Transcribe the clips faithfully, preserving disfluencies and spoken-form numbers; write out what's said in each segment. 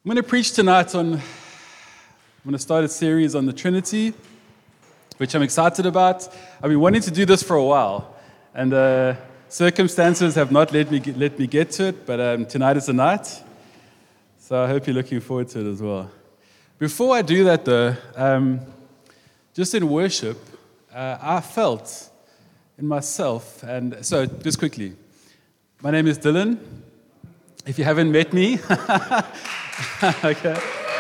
I'm going to preach tonight on, I'm going to start a series on the Trinity, which I'm excited about. I've been wanting to do this for a while, and uh, circumstances have not let me get, let me get to it, but um, tonight is the night, so I hope you're looking forward to it as well. Before I do that, though, um, just in worship, uh, I felt in myself, and so just quickly, my name is Dylan. If you haven't met me, okay.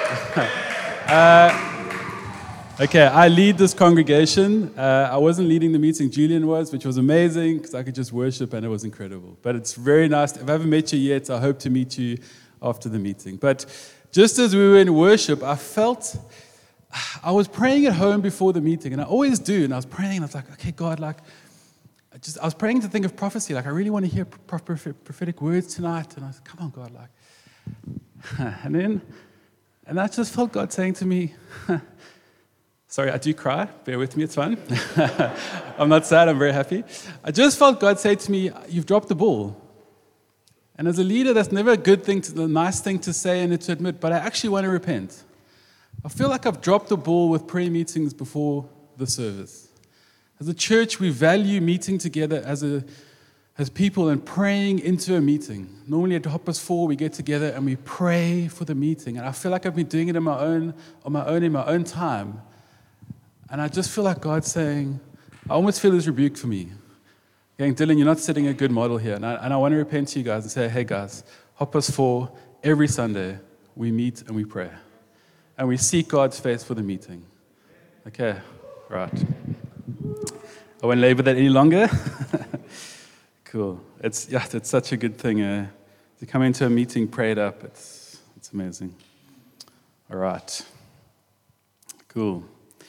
Uh, okay, I lead this congregation. Uh, I wasn't leading the meeting, Julian was, which was amazing because I could just worship and it was incredible. But it's very nice. If I haven't met you yet, I hope to meet you after the meeting. But just as we were in worship, I felt, I was praying at home before the meeting, and I always do, and I was praying, and I was like, okay, God, like, I, just, I was praying to think of prophecy, like, I really want to hear prophetic words tonight, and I was like, come on, God, like, and then, and I just felt God saying to me, sorry, I do cry, bear with me, it's fine. I'm not sad, I'm very happy. I just felt God say to me, you've dropped the ball. And as a leader, that's never a good thing, to, a nice thing to say and to admit, but I actually want to repent. I feel like I've dropped the ball with prayer meetings before the service. As a church, we value meeting together as a as people and praying into a meeting. Normally at Hoppers four, we get together and we pray for the meeting. And I feel like I've been doing it on my own, on my own, in my own time. And I just feel like God's saying, I almost feel his rebuke for me. Going, Dylan, you're not setting a good model here. And I, and I want to repent to you guys and say, hey guys, Hoppers four, every Sunday, we meet and we pray. And we seek God's face for the meeting. Okay, right. I won't labor that any longer. Cool. It's yeah, it's such a good thing uh, to come into a meeting prayed up. It's it's amazing. All right. Cool.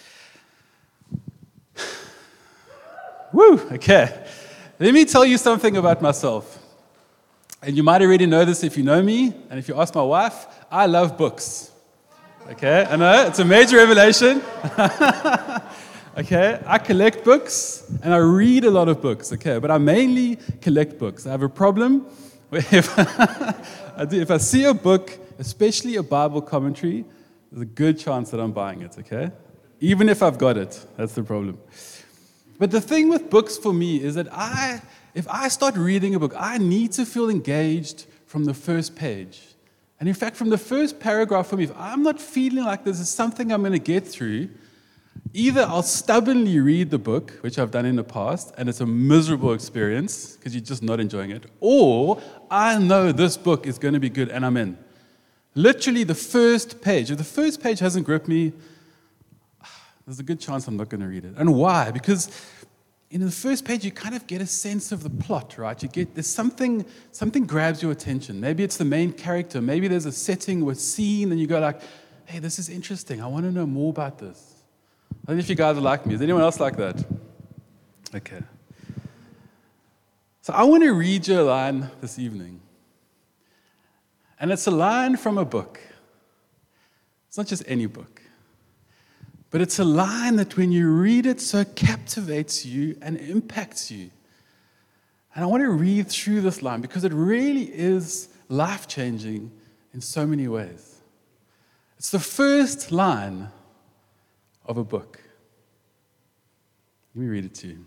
Woo. Okay. Let me tell you something about myself. And you might already know this if you know me, and if you ask my wife, I love books. Okay, I know it's a major revelation. Okay, I collect books and I read a lot of books. Okay, but I mainly collect books. I have a problem where if I, do, if I see a book, especially a Bible commentary, there's a good chance that I'm buying it. Okay, even if I've got it, that's the problem. But the thing with books for me is that I, if I start reading a book, I need to feel engaged from the first page. And in fact, from the first paragraph for me, if I'm not feeling like this is something I'm going to get through, either I'll stubbornly read the book, which I've done in the past, and it's a miserable experience because you're just not enjoying it, or I know this book is going to be good and I'm in. Literally the first page. If the first page hasn't gripped me, there's a good chance I'm not going to read it. And why? Because in the first page, you kind of get a sense of the plot, right? You get, there's something, something grabs your attention. Maybe it's the main character. Maybe there's a setting or a scene, and you go like, hey, this is interesting. I want to know more about this. I don't know if you guys are like me. Is anyone else like that? Okay. So I want to read you a line this evening. And it's a line from a book. It's not just any book. But it's a line that when you read it, so captivates you and impacts you. And I want to read through this line because it really is life-changing in so many ways. It's the first line of a book. Let me read it to you.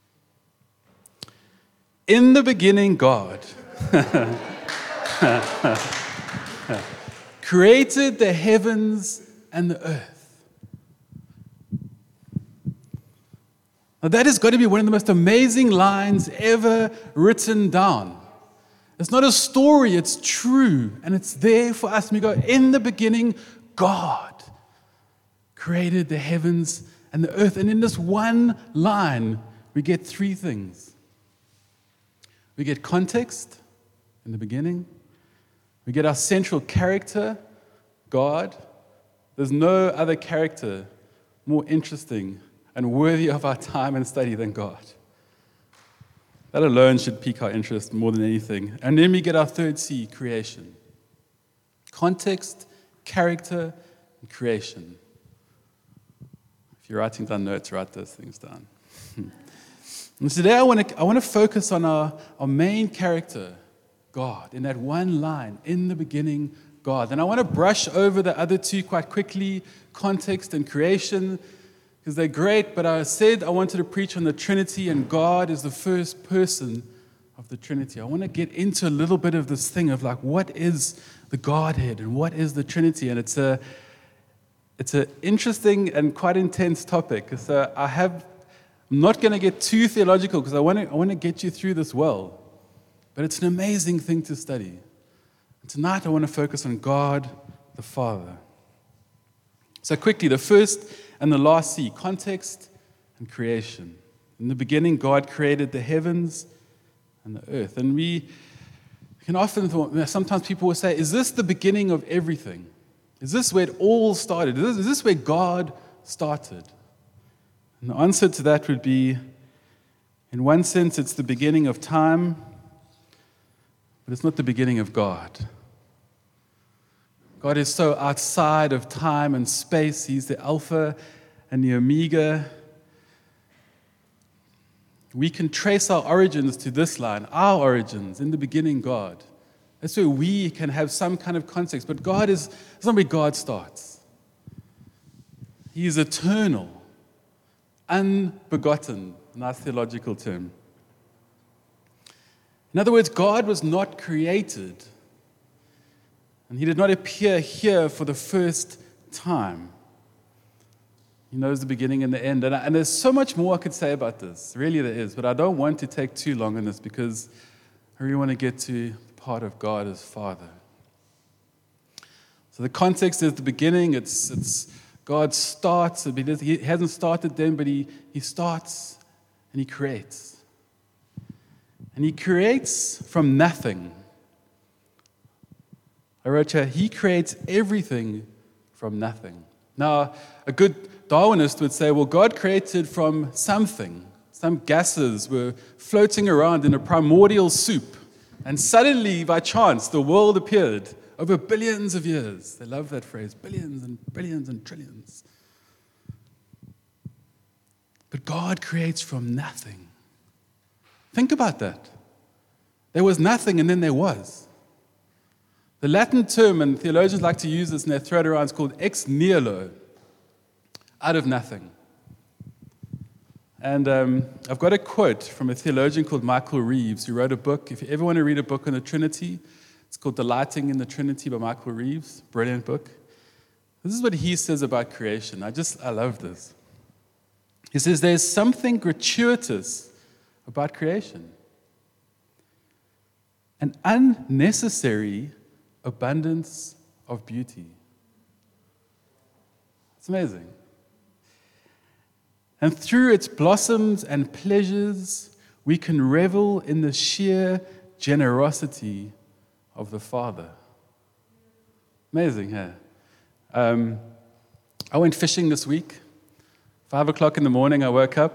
In the beginning, God created the heavens and the earth. Now that is going to be one of the most amazing lines ever written down. It's not a story, it's true, and it's there for us. And we go, in the beginning, God created the heavens and the earth. And in this one line, we get three things. We get context in the beginning. We get our central character, God. There's no other character more interesting and worthy of our time and study than God. That alone should pique our interest more than anything. And then we get our third C, creation. Context, character, and creation. If you're writing down notes, write those things down. And today I want to I want to focus on our, our main character, God, in that one line, in the beginning, God. And I want to brush over the other two quite quickly, context and creation, because they're great, but I said I wanted to preach on the Trinity, and God is the first person of the Trinity. I want to get into a little bit of this thing of like, what is the Godhead and what is the Trinity? And it's a it's an interesting and quite intense topic. So I have, I'm not going to get too theological because I want to I want to get you through this well. But it's an amazing thing to study. And tonight I want to focus on God the Father. So quickly, the first and the last C, context and creation. In the beginning, God created the heavens and the earth. And we can often, sometimes people will say, is this the beginning of everything? Is this where it all started? Is this, is this where God started? And the answer to that would be, in one sense, it's the beginning of time, but it's not the beginning of God. God is so outside of time and space. He's the Alpha and the Omega. We can trace our origins to this line, our origins, in the beginning, God. That's where we can have some kind of context. But God is, it's not where God starts. He is eternal, unbegotten, nice theological term. In other words, God was not created, and he did not appear here for the first time. He knows the beginning and the end. And, I, and there's so much more I could say about this. Really, there is. But I don't want to take too long on this because I really want to get to the part of God as Father. So the context is the beginning. It's, it's God starts. He hasn't started then, but he, he starts and he creates. And he creates from nothing. I wrote here, he creates everything from nothing. Now, a good Darwinist would say, well, God created from something. Some gases were floating around in a primordial soup. And suddenly, by chance, the world appeared over billions of years. They love that phrase, billions and billions and trillions. But God creates from nothing. Think about that. There was nothing and then there was. The Latin term, and theologians like to use this and they throw it around, is called ex nihilo, out of nothing. And um, I've got a quote from a theologian called Michael Reeves, who wrote a book. If you ever want to read a book on the Trinity, it's called Delighting in the Trinity by Michael Reeves. Brilliant book. This is what he says about creation. I just, I love this. He says, there's something gratuitous about creation. An unnecessary abundance of beauty. It's amazing. And through its blossoms and pleasures, we can revel in the sheer generosity of the Father. Amazing, huh? Um, I went fishing this week. Five o'clock in the morning, I woke up.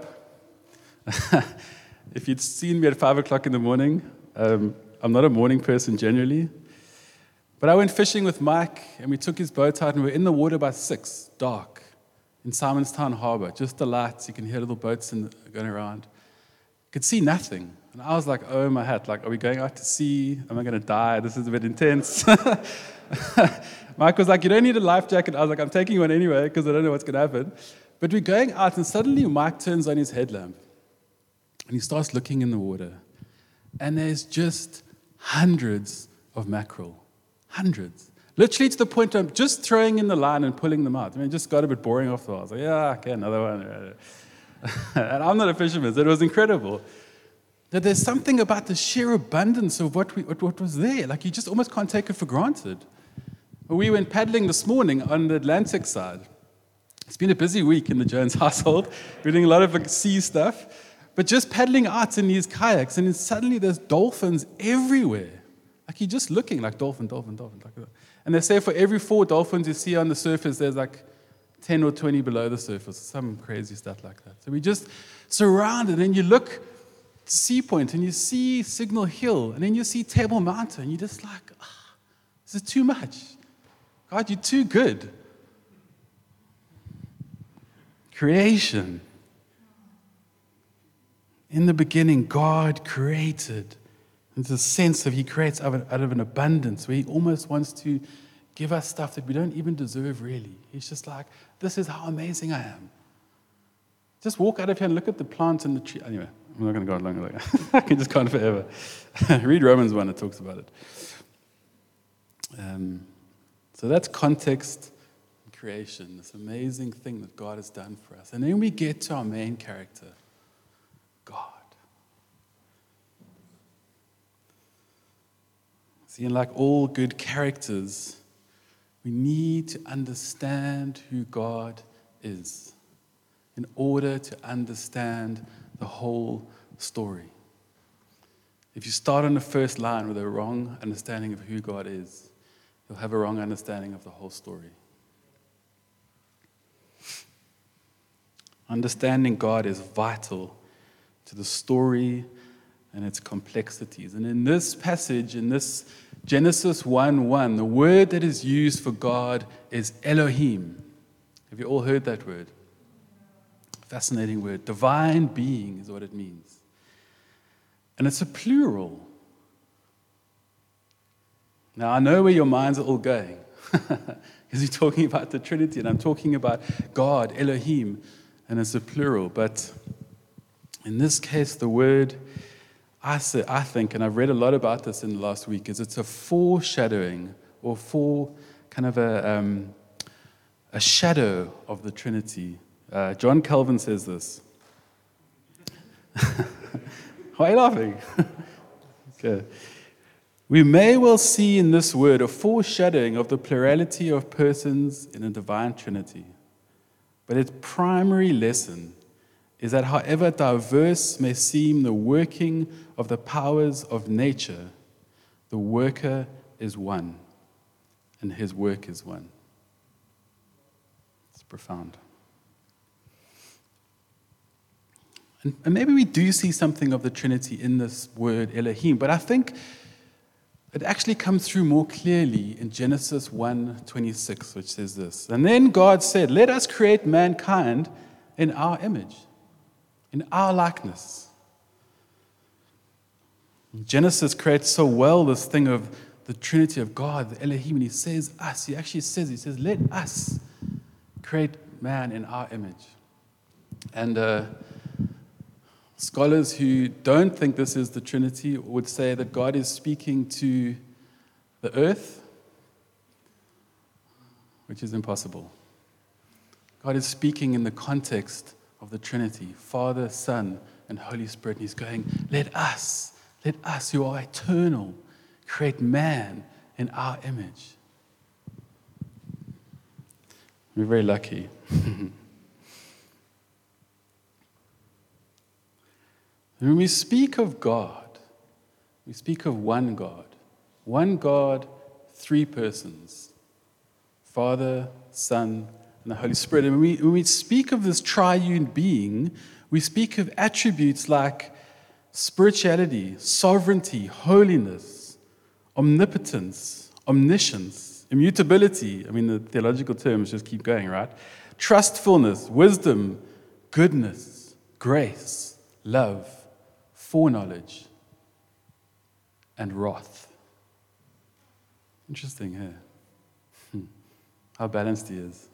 If you'd seen me at five o'clock in the morning, um, I'm not a morning person generally. But I went fishing with Mike, and we took his boat out, and we were in the water by six, dark, in Simonstown Harbor. Just the lights. You can hear little boats in the, going around. Could see nothing. And I was like, oh, my hat. Like, are we going out to sea? Am I going to die? This is a bit intense. Mike was like, you don't need a life jacket. I was like, I'm taking one anyway because I don't know what's going to happen. But we're going out, and suddenly Mike turns on his headlamp, and he starts looking in the water. And there's just hundreds of mackerel. Hundreds. Literally to the point where I'm just throwing in the line and pulling them out. I mean, it just got a bit boring after a while. I was like, yeah, okay, another one. And I'm not a fisherman, so it was incredible. That there's something about the sheer abundance of what, we, what, what was there. Like, you just almost can't take it for granted. We went paddling this morning on the Atlantic side. It's been a busy week in the Jones household. We're doing a lot of like, sea stuff. But just paddling out in these kayaks, and then suddenly there's dolphins everywhere. Like, you're just looking like dolphin, dolphin, dolphin. Like that. And they say for every four dolphins you see on the surface, there's like ten or twenty below the surface. Some crazy stuff like that. So we just surrounded, and you look to Sea Point, and you see Signal Hill, and then you see Table Mountain, and you're just like, oh, this is too much. God, you're too good. Creation. In the beginning, God created. There's a sense of he creates out of, out of an abundance where he almost wants to give us stuff that we don't even deserve, really. He's just like, this is how amazing I am. Just walk out of here and look at the plants and the tree. Anyway, I'm not going to go on longer like that. I can just go on forever. Read Romans one, it talks about it. Um, so that's context and creation, this amazing thing that God has done for us. And then we get to our main character, God. See, and like all good characters, we need to understand who God is in order to understand the whole story. If you start on the first line with a wrong understanding of who God is, you'll have a wrong understanding of the whole story. Understanding God is vital to the story and its complexities. And in this passage, in this Genesis one one, the word that is used for God is Elohim. Have you all heard that word? Fascinating word. Divine being is what it means. And it's a plural. Now, I know where your minds are all going. Because you're talking about the Trinity, and I'm talking about God, Elohim, and it's a plural. But in this case, the word, I, say, I think, and I've read a lot about this in the last week, is it's a foreshadowing, or for kind of a, um, a shadow of the Trinity. Uh, John Calvin says this. Why are you laughing? Okay. We may well see in this word a foreshadowing of the plurality of persons in a divine Trinity. But its primary lesson is that however diverse may seem the working of the powers of nature, the worker is one, and his work is one. It's profound. And, and maybe we do see something of the Trinity in this word Elohim, but I think it actually comes through more clearly in Genesis one twenty-six, which says this. And then God said, let us create mankind in our image, in our likeness. Genesis creates so well this thing of the Trinity of God, the Elohim, and he says us. He actually says, he says, let us create man in our image. And uh, scholars who don't think this is the Trinity would say that God is speaking to the earth, which is impossible. God is speaking in the context of the Trinity, Father, Son, and Holy Spirit. And he's going, let us, let us who are eternal, create man in our image. We're very lucky. When we speak of God, we speak of one God. One God, three persons. Father, Son, and the Holy Spirit. And when we, when we speak of this triune being, we speak of attributes like spirituality, sovereignty, holiness, omnipotence, omniscience, immutability. I mean, the theological terms just keep going, right? Trustfulness, wisdom, goodness, grace, love, foreknowledge, and wrath. Interesting here. Hmm. How balanced he is.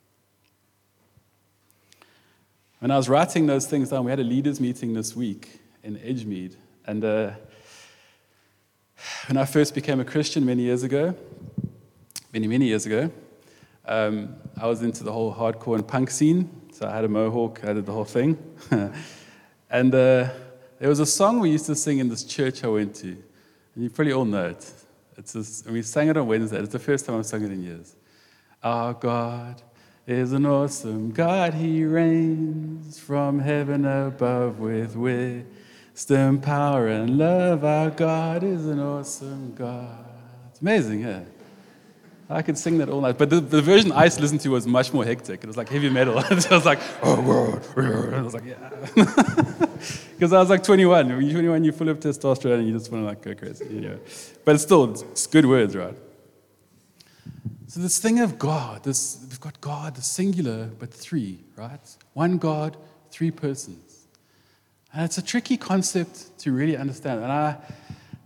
When I was writing those things down, we had a leaders meeting this week in Edgemead. And uh, when I first became a Christian many years ago, many, many years ago, um, I was into the whole hardcore and punk scene. So I had a mohawk, I did the whole thing. and uh, there was a song we used to sing in this church I went to. And you probably all know it. It's this, and we sang it on Wednesday. It's the first time I've sung it in years. Our God is an awesome God. He reigns from heaven above with wisdom, power, and love. Our God is an awesome God. It's amazing, yeah. I could sing that all night. But the, the version I listened to was much more hectic. It was like heavy metal. So I was like, oh, God. And I was like, yeah. Because I was like twenty-one. When you're twenty-one, you're full of testosterone and you just want to like go crazy. You know. But it's still, it's good words, right? So this thing of God, this we've got God, the singular, but three, right? One God, three persons. And it's a tricky concept to really understand. And I,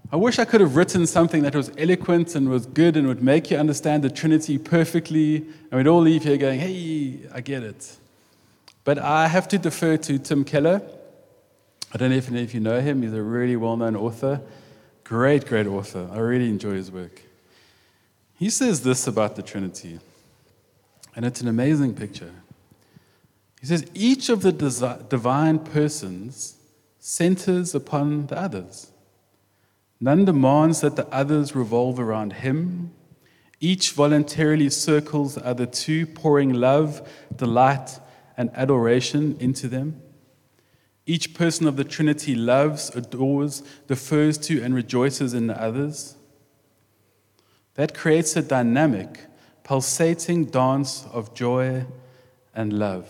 I wish I could have written something that was eloquent and was good and would make you understand the Trinity perfectly, and we'd all leave here going, hey, I get it. But I have to defer to Tim Keller. I don't know if, if you know him. He's a really well-known author. Great, great author. I really enjoy his work. He says this about the Trinity, and it's an amazing picture. He says, each of the desi- divine persons centers upon the others. None demands that the others revolve around him. Each voluntarily circles the other two, pouring love, delight, and adoration into them. Each person of the Trinity loves, adores, defers to, and rejoices in the others. That creates a dynamic, pulsating dance of joy and love.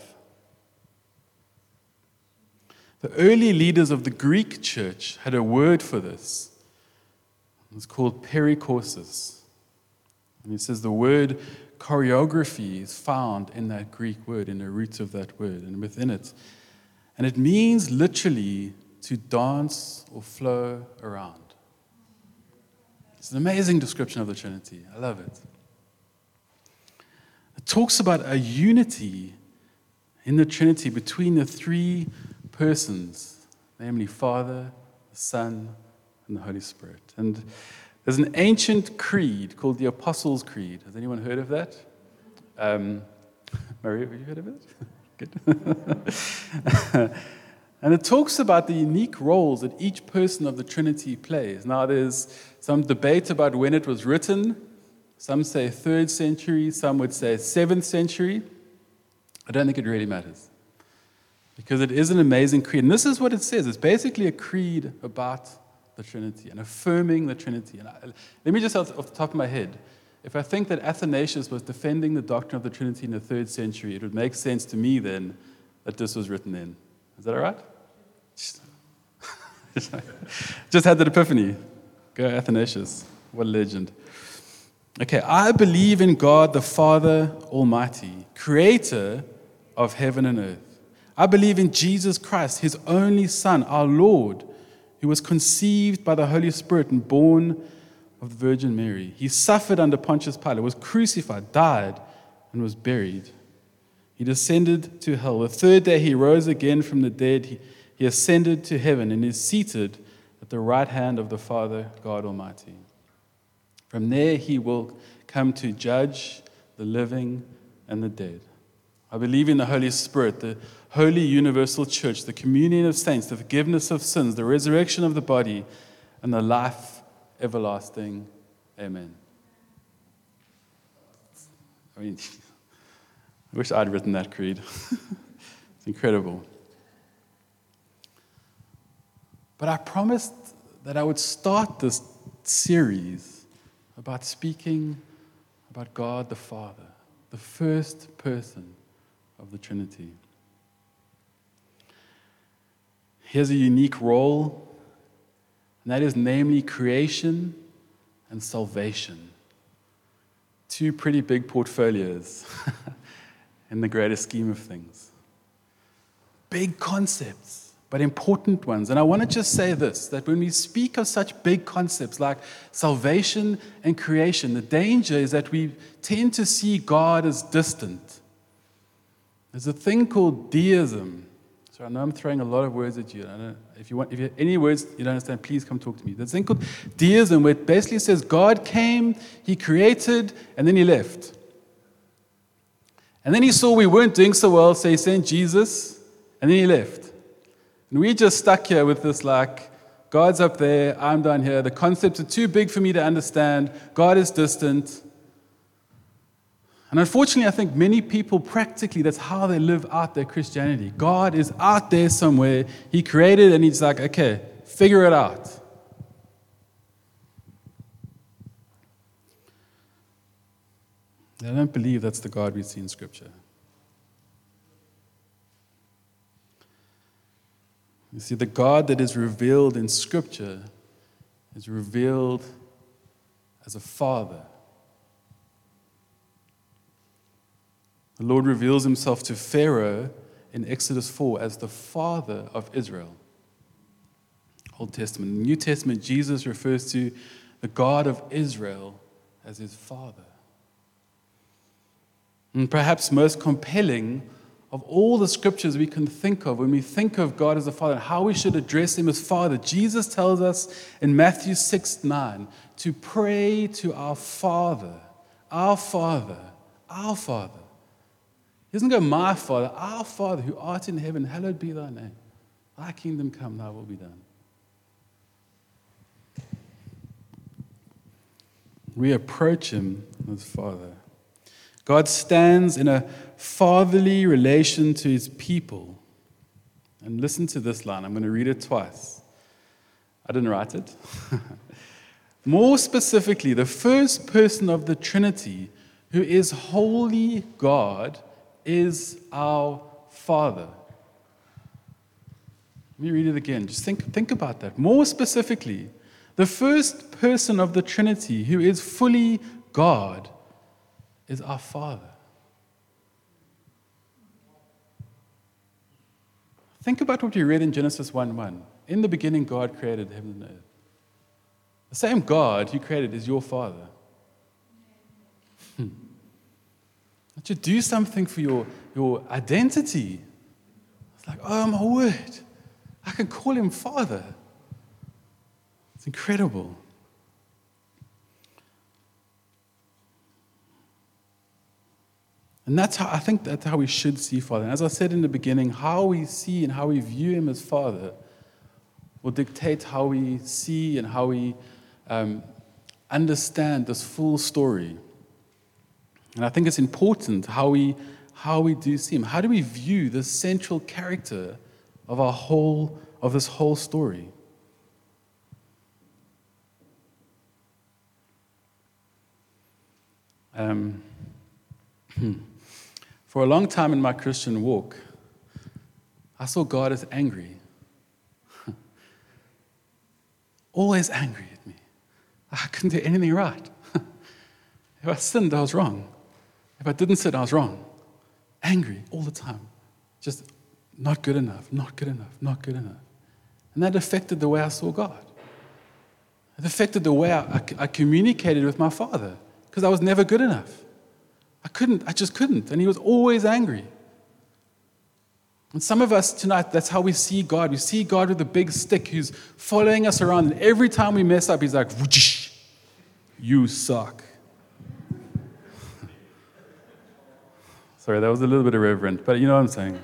The early leaders of the Greek church had a word for this. It's called perichoresis. And it says the word choreography is found in that Greek word, in the root of that word, and within it. And it means literally to dance or flow around. It's an amazing description of the Trinity. I love it. It talks about a unity in the Trinity between the three persons, namely Father, the Son, and the Holy Spirit. And there's an ancient creed called the Apostles' Creed. Has anyone heard of that? Um, Maria, have you heard of it? Good. And it talks about the unique roles that each person of the Trinity plays. Now, there's some debate about when it was written. Some say third century, some would say seventh century. I don't think it really matters, because it is an amazing creed. And this is what it says. It's basically a creed about the Trinity and affirming the Trinity. And I, let me just, off, off the top of my head, if I think that Athanasius was defending the doctrine of the Trinity in the third century, it would make sense to me then that this was written then. Is that all right? Just had that epiphany. Go Athanasius. What a legend. Okay, I believe in God the Father Almighty, creator of heaven and earth. I believe in Jesus Christ, his only Son, our Lord, who was conceived by the Holy Spirit and born of the Virgin Mary. He suffered under Pontius Pilate, was crucified, died, and was buried. He descended to hell. The third day he rose again from the dead. He, he ascended to heaven and is seated at the right hand of the Father, God Almighty. From there he will come to judge the living and the dead. I believe in the Holy Spirit, the holy universal church, the communion of saints, the forgiveness of sins, the resurrection of the body, and the life everlasting. Amen. I mean, I wish I'd written that creed. It's incredible. But I promised that I would start this series about speaking about God the Father, the first person of the Trinity. He has a unique role, and that is namely creation and salvation. Two pretty big portfolios in the greater scheme of things. Big concepts, but important ones. And I want to just say this, that when we speak of such big concepts like salvation and creation, the danger is that we tend to see God as distant. There's a thing called deism. So I know I'm throwing a lot of words at you. I don't, if you want, if you have any words you don't understand, please come talk to me. There's a thing called deism where it basically says God came, he created, and then he left. And then he saw we weren't doing so well, so he sent Jesus, and then he left. And we just stuck here with this like, God's up there, I'm down here. The concepts are too big for me to understand. God is distant. And unfortunately, I think many people practically, that's how they live out their Christianity. God is out there somewhere. He created and he's like, okay, figure it out. I don't believe that's the God we see in Scripture. You see, the God that is revealed in Scripture is revealed as a Father. The Lord reveals himself to Pharaoh in Exodus four as the Father of Israel. Old Testament. In the New Testament, Jesus refers to the God of Israel as his Father. And perhaps most compelling of all the scriptures we can think of when we think of God as a Father and how we should address him as Father, Jesus tells us in Matthew six nine to pray to our Father, our Father, our Father. He doesn't go, my Father, our Father who art in heaven, hallowed be thy name. Thy kingdom come, thy will be done. We approach him as Father. God stands in a fatherly relation to his people. And listen to this line. I'm going to read it twice. I didn't write it. More specifically, the first person of the Trinity, who is holy God, is our Father. Let me read it again. Just think, think about that. More specifically, the first person of the Trinity, who is fully God, is our Father. Think about what you read in Genesis one one. In the beginning, God created heaven and earth. The same God who created is your Father. Hmm. That should do something for your, your identity. It's like, oh my word, I can call him Father. It's incredible. And that's how I think that's how we should see Father. And as I said in the beginning, how we see and how we view him as Father will dictate how we see and how we um, understand this full story. And I think it's important how we how we do see him. How do we view the central character of our whole of this whole story? Um, for a long time in my Christian walk, I saw God as angry. Always angry at me. I couldn't do anything right. If I sinned, I was wrong. If I didn't sin, I was wrong. Angry all the time. Just not good enough, not good enough, not good enough. And that affected the way I saw God. It affected the way I, I, I communicated with my Father, because I was never good enough. I couldn't, I just couldn't. And he was always angry. And some of us tonight, that's how we see God. We see God with a big stick who's following us around. And every time we mess up, he's like, you suck. Sorry, that was a little bit irreverent, but you know what I'm saying.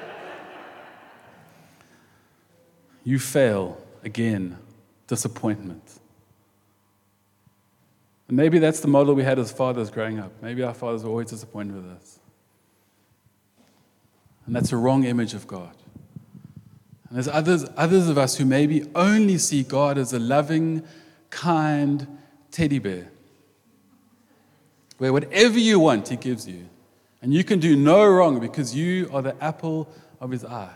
You fail again. Disappointment. And maybe that's the model we had as fathers growing up. Maybe our fathers were always disappointed with us. And that's a wrong image of God. And there's others, others of us who maybe only see God as a loving, kind teddy bear, where whatever you want, he gives you. And you can do no wrong because you are the apple of his eye.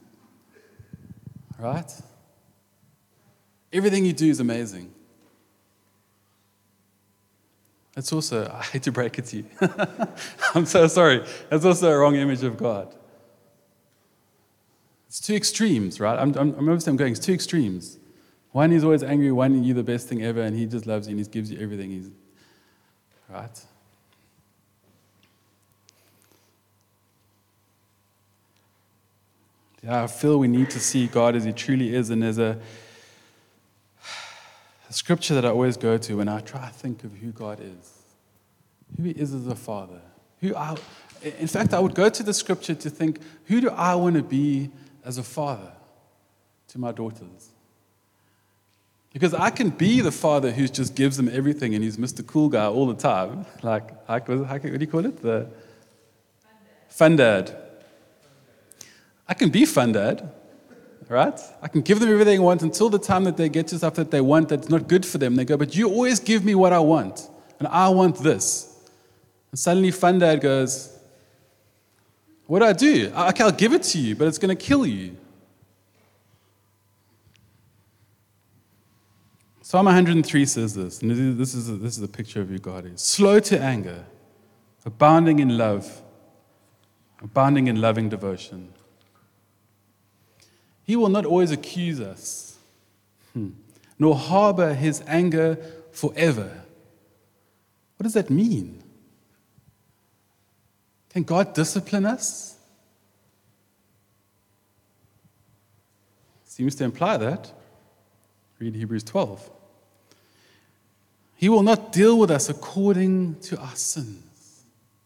Right? Everything you do is amazing. It's also, I hate to break it to you. I'm so sorry. That's also a wrong image of God. It's two extremes, right? I'm, I'm, I'm obviously I'm going, it's two extremes. One is always angry, one you're the best thing ever, and he just loves you and he gives you everything. He's, right? Yeah, I feel we need to see God as he truly is, and there's a, a scripture that I always go to when I try to think of who God is, who he is as a father. Who I, in fact, I would go to the scripture to think, who do I want to be as a father to my daughters? Because I can be the father who just gives them everything and he's Mister Cool Guy all the time. Like, like what do you call it? The fun dad. I can be fun dad, right? I can give them everything I want until the time that they get to stuff that they want that's not good for them. They go, but you always give me what I want, and I want this. And suddenly fun dad goes, what do I do? Okay, I'll give it to you, but it's going to kill you. Psalm one hundred three says this, and this is, a, this is a picture of who God is. Slow to anger, abounding in love, abounding in loving devotion. He will not always accuse us nor harbor his anger forever. What does that mean? Can God discipline us? Seems to imply that. Read Hebrews twelve. He will not deal with us according to our sins,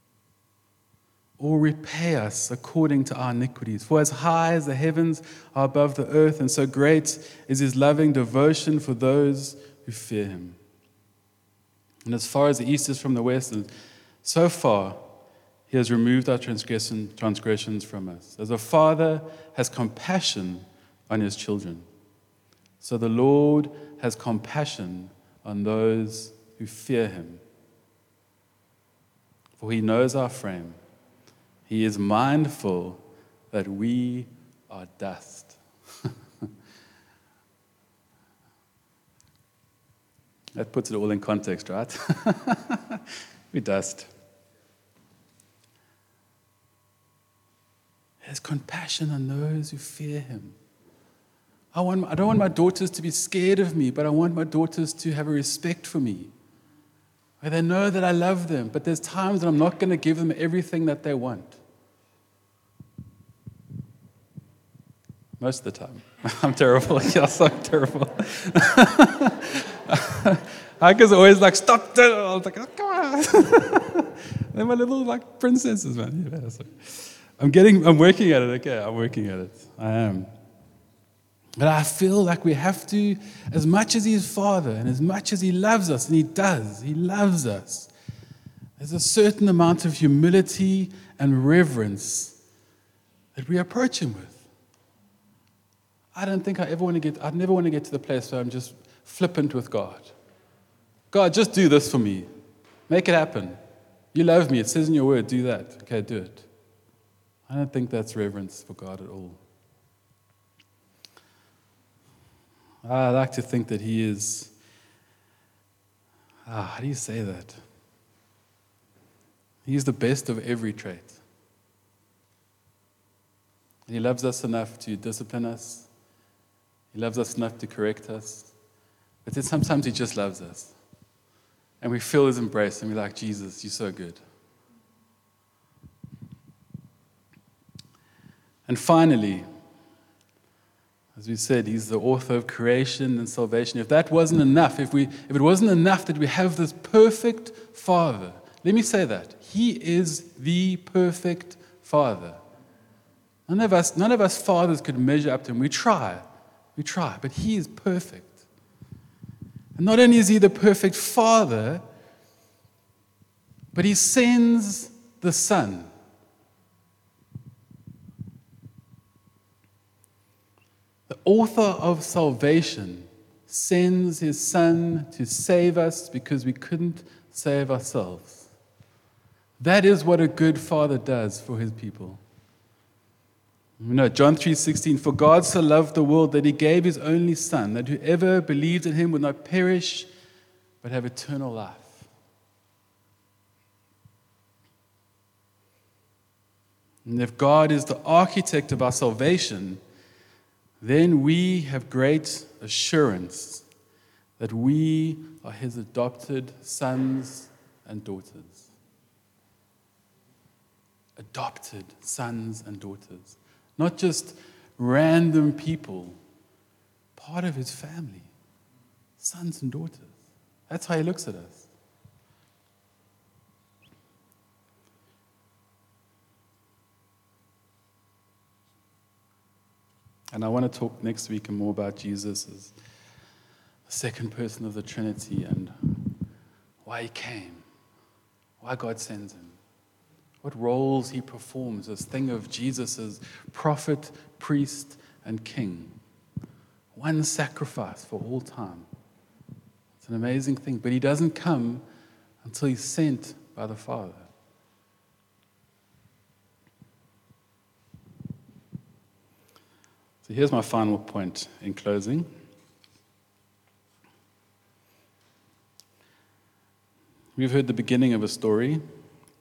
or repay us according to our iniquities. For as high as the heavens are above the earth, and so great is his loving devotion for those who fear him. And as far as the east is from the west, and so far he has removed our transgression, transgressions from us. As a father has compassion on his children, so the Lord has compassion on those who fear him. For he knows our frame. He is mindful that we are dust. That puts it all in context, right? We're dust. He has compassion on those who fear him. I, want, I don't want my daughters to be scared of me, but I want my daughters to have a respect for me, where they know that I love them, but there's times that I'm not going to give them everything that they want. Most of the time. I'm terrible. Yes, I'm terrible. Hika's always like, stop that. I was like, oh, come on. They're my little like princesses, man. Yeah, so I'm getting, I'm working at it. Okay, I'm working at it. I am. But I feel like we have to, as much as he's Father and as much as he loves us, and he does, he loves us, there's a certain amount of humility and reverence that we approach him with. I don't think I ever want to get, I'd never want to get to the place where I'm just flippant with God. God, just do this for me. Make it happen. You love me. It says in your word, do that. Okay, do it. I don't think that's reverence for God at all. I like to think that he is, ah, how do you say that? He's the best of every trait. He loves us enough to discipline us. He loves us enough to correct us. But then sometimes he just loves us. And we feel his embrace and we're like, Jesus, you're so good. And finally, as we said, he's the author of creation and salvation. If that wasn't enough, if we, if it wasn't enough that we have this perfect Father, let me say that. He is the perfect Father. None of us, none of us fathers could measure up to him. We try. We try. But he is perfect. And not only is he the perfect Father, but he sends the Son. The author of salvation sends his Son to save us because we couldn't save ourselves. That is what a good father does for his people. You know, John three sixteen, for God so loved the world that he gave his only Son, that whoever believed in him would not perish, but have eternal life. And if God is the architect of our salvation, then we have great assurance that we are his adopted sons and daughters. Adopted sons and daughters. Not just random people, part of his family. Sons and daughters. That's how he looks at us. And I want to talk next week more about Jesus as the second person of the Trinity and why he came, why God sends him, what roles he performs, this thing of Jesus as prophet, priest, and king. One sacrifice for all time. It's an amazing thing, but he doesn't come until he's sent by the Father. So here's my final point in closing. We've heard the beginning of a story.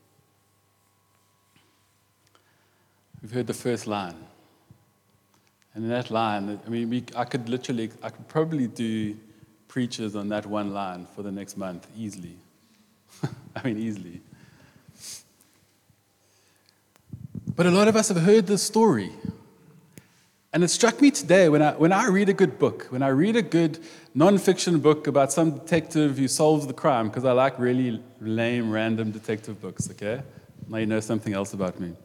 We've heard the first line. And in that line, I mean, we, I could literally, I could probably do preachers on that one line for the next month, easily. I mean, easily. But a lot of us have heard this story. And it struck me today when I, when I read a good book, when I read a good non-fiction book about some detective who solves the crime, because I like really lame, random detective books, okay? Now you know something else about me.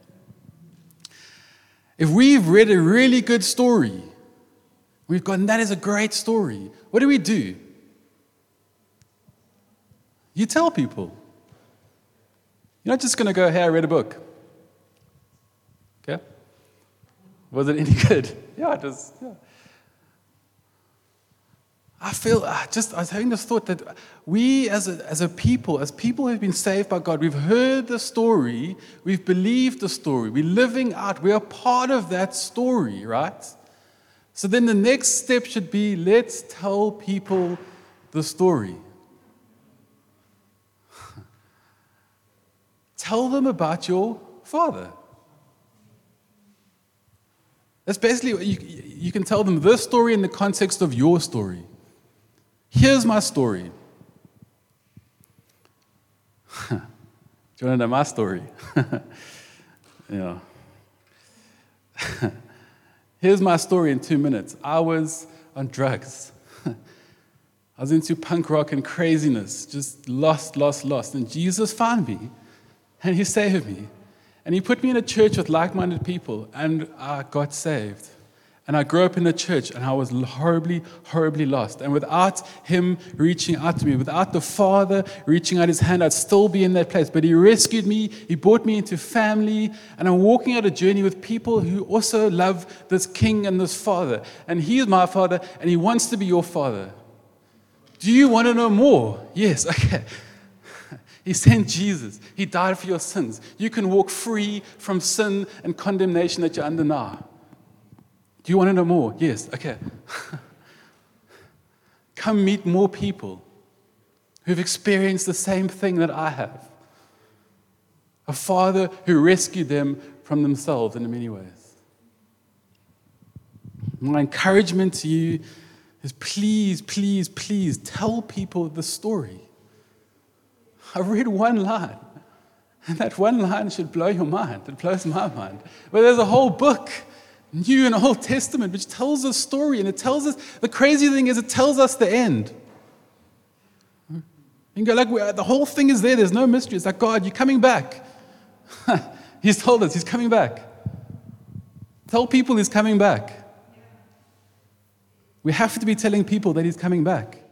If we've read a really good story, we've gone, that is a great story, what do we do? You tell people. You're not just going to go, hey, I read a book. Okay? Was it any good? Yeah, it was. Yeah. I feel, I just, I was having this thought that we as a, as a people, as people who've been saved by God, we've heard the story, we've believed the story, we're living out, we are part of that story, right? So then the next step should be, let's tell people the story. Tell them about your Father. That's basically, you, you can tell them this story in the context of your story. Here's my story. Do you want to know my story? Yeah. Here's my story in two minutes. I was on drugs. I was into punk rock and craziness, just lost, lost, lost. And Jesus found me, and he saved me. And he put me in a church with like-minded people, and I got saved. And I grew up in a church, and I was horribly, horribly lost. And without him reaching out to me, without the Father reaching out his hand, I'd still be in that place. But he rescued me, he brought me into family, and I'm walking out a journey with people who also love this King and this Father. And he is my Father, and he wants to be your Father. Do you want to know more? Yes, okay. He sent Jesus. He died for your sins. You can walk free from sin and condemnation that you're under now. Do you want to know more? Yes. Okay. Come meet more people who've experienced the same thing that I have. A Father who rescued them from themselves in many ways. My encouragement to you is please, please, please tell people the story. I read one line, and that one line should blow your mind. It blows my mind. But there's a whole book, New and Old Testament, which tells a story, and it tells us, the crazy thing is it tells us the end. You can go like, the whole thing is there, there's no mystery. It's like, God, you're coming back. He's told us, he's coming back. Tell people he's coming back. We have to be telling people that he's coming back.